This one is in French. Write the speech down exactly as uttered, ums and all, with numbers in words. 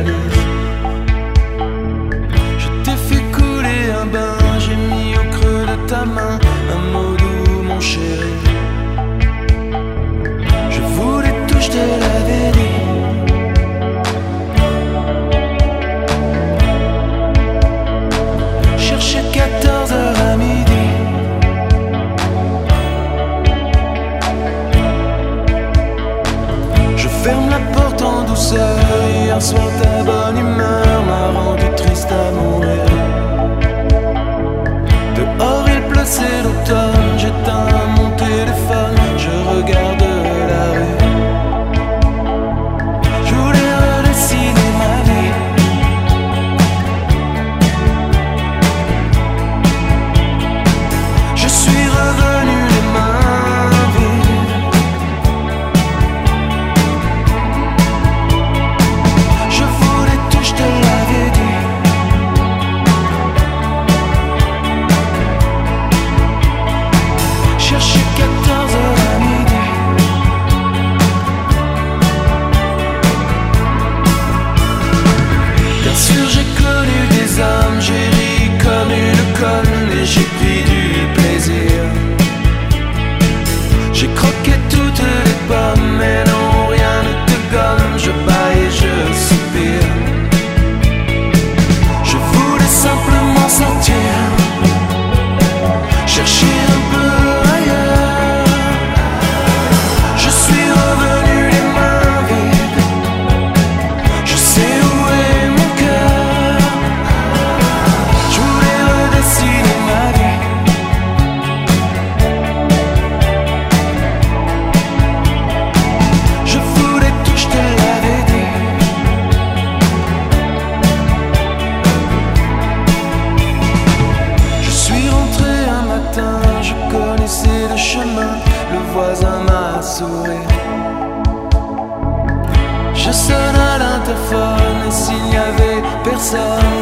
Venise. Je t'ai fait couler un bain, j'ai mis au creux de ta main un mot doux, mon chéri. Je voulais tout, je te l'avais dit. Chercher quatorze heures à midi. Je ferme la porte en douceur. Hier soir ta bonne humeur m'a rendu triste à mourir. Dehors il pleut, c'est l'automne. J'éteins mon téléphone, je regarde la rue. Je voulais redessiner ma vie. Je suis revenu les mains vides. Je voulais tout, je te l'avais dit. Chercher quatorze heures à midi. Bien sûr j'ai connu des hommes, j'ai ri comme une conne et j'ai pris du plaisir. J'ai croqué toutes les pommes, mais non, rien ne te gomme. Je bâille et je soupire. Je voulais simplement sortir, chercher un peu ailleurs. Je suis revenu les mains vides. Je sais où est mon cœur. Je voulais redessiner ma vie. Je voulais tout, je te l'avais dit. Je suis rentré un matin, je connaissais le chemin. Le voisin m'a souri. Je sonne à l'interphone et s'il n'y avait personne,